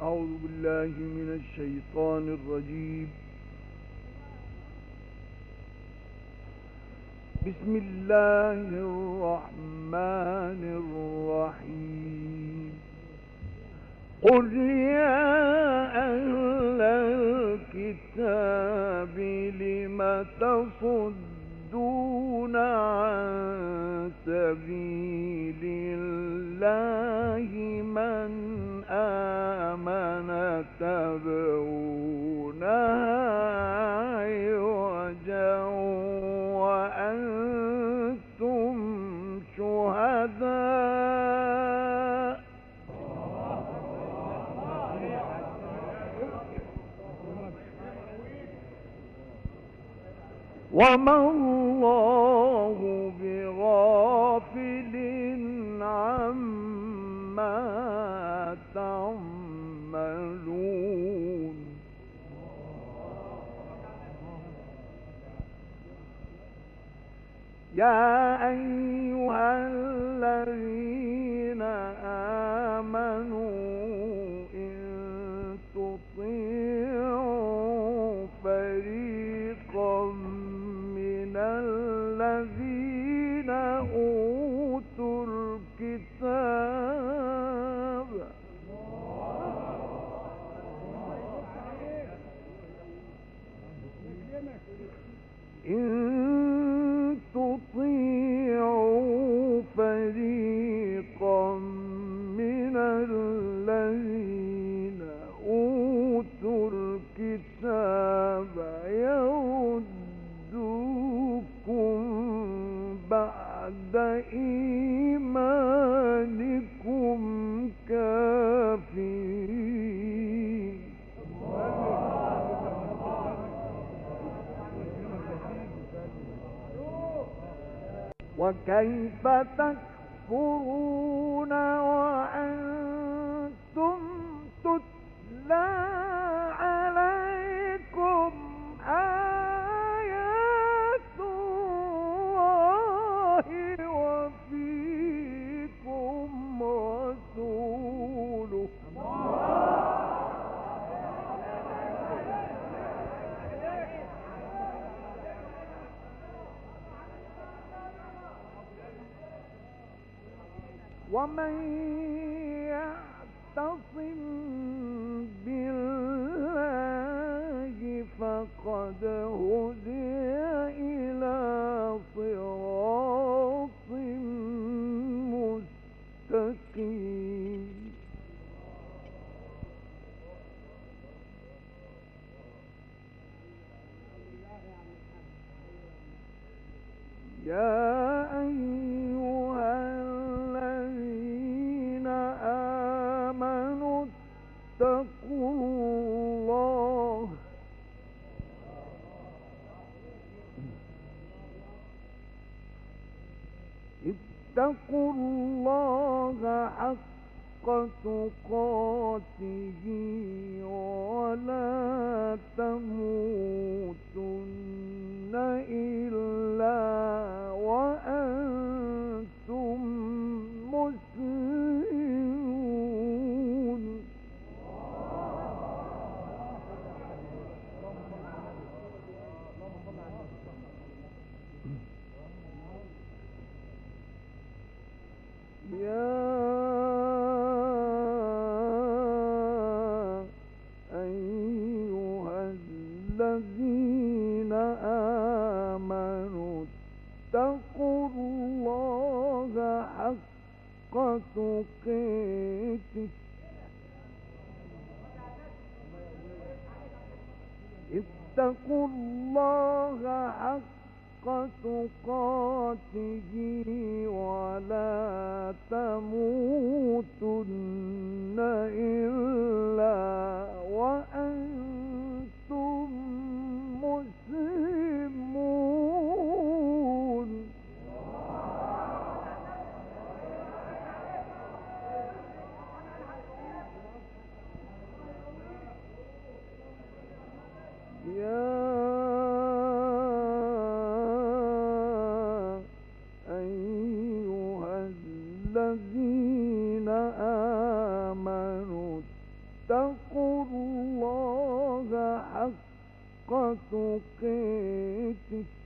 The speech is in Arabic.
أعوذ بالله من الشيطان الرجيم. بسم الله الرحمن الرحيم. قل يا أهل الكتاب لم تصدون عن سبيل الله من آمن تبغونها عوجا وأنتم شهداء وما الله بغافل عما تعملون. يا أيها الذين آمنوا إن تطيعوا فريقا من الذين أوتوا الكتاب إن تطيعوا فريقا من الذين أوتوا الكتاب يردوكم بعد إيمانكم كافرين. وكيف تكفرون وأنتم تتلى عليكم آيات الله وفيكم رسوله ومن يعتصم بالله فقد هدي إلى صراط مستقيم. يا أيها الذين آمنوا اتقوا الله حق تقاته ولا تموتن إلا وأنتم مسلمون. يا أيها الذين آمنوا اتقوا الله حق تقاته اتقوا الله حق تقاته ولا تموتن إلا وأنتم مسلمون. يا أيها الذين واتقوا الله حق تقاته